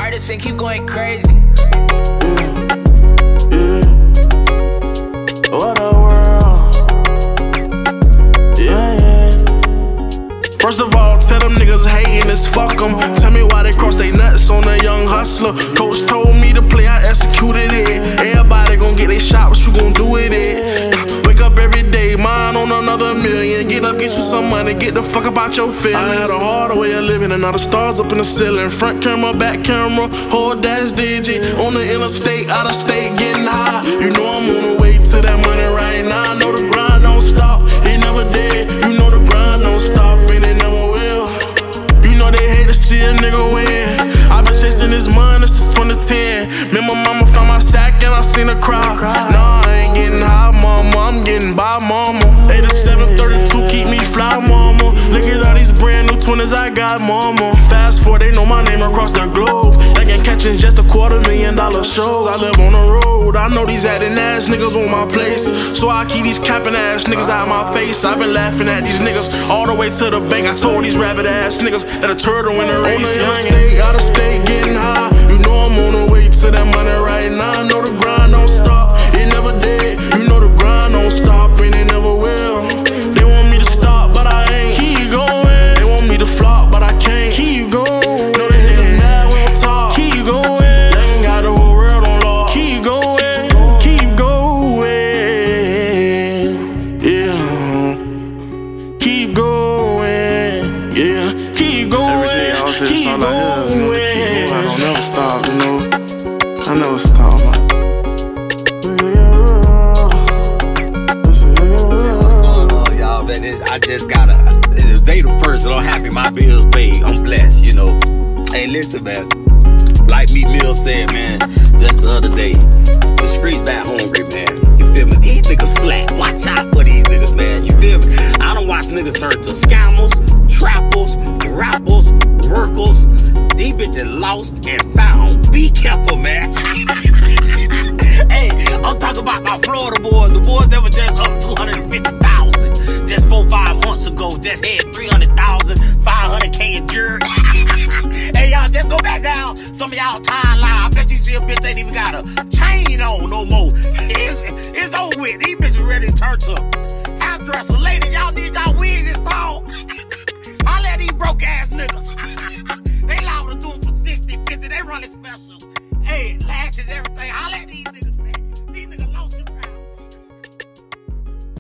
artist and keep going crazy. What a world. Yeah. First of all, tell them niggas hating is fuck 'em. Tell me why they cross they nuts on a young hustler. Coach told me to play, I executed it. Everybody gon' get their shot, what you gon' do with it? Wake up every day, mine on another million. Get up, get you some money, get the fuck about your feelings. I had a harder way of living, and now the stars up in the ceiling. Front camera, back camera, whole dash digit. On the interstate, out of state, getting high. You know I'm on the way to that money right now. I know the grind don't stop, it never did. You know the grind don't stop, and it never will. You know they hate to see a nigga win. I've been chasing this money since 2010. Me and my mama found my sack and I seen her cry. Nah, I ain't getting high, mama, I'm getting by, mama. 8732 keep me fly, mama. Look at all these brand new 20s I got, mama. Fast forward, they know my name across the globe. They ain't catching just $250,000 shows. I live on the road, I know these acting ass niggas on my place. So I keep these capping ass niggas out of my face. I've been laughing at these niggas all the way to the bank. I told these rabbit ass niggas that a turtle in the race. On the state, out of state, getting high. You know I'm on the way to that money right now. I know the grind don't stop, it never did. You know the grind don't stop, and it never will. They want me to stop, but I ain't. Keep going. They want me to flop, but I can't. Keep going. Know they niggas mad when I talk. Keep going. They ain't got the whole world on lock. Keep going. Keep going. Yeah. Keep going. Yeah. Keep going. Every day I was just all I hear, you know, keep going. I don't never stop, you know. I never stop, man. I just gotta, it's day the first, so I'm happy my bills paid. I'm blessed, you know. Hey, listen, man. Like Meek Mill said, man, just the other day, the streets back hungry, man. You feel me? These niggas flat. Watch out for these niggas, man. You feel me? I don't watch niggas turn to scammers, trappers, rappers, workers. These bitches lost and found. Be careful, man. Hey, I'm talking about my Florida boys. The boys that were just up 250,000 just 4-5 months ago. Just had 300,000, 500K in jury. Hey, y'all, just go back down some of y'all timeline. I bet you see a bitch ain't even got a chain on no more. It's over with. These bitches ready to turn to half dresser. Ladies, y'all need y'all wigs installed. Holla at these broke ass niggas. They liable to do them for 60, 50. They running special. Hey, lashes, everything. Holla at these niggas.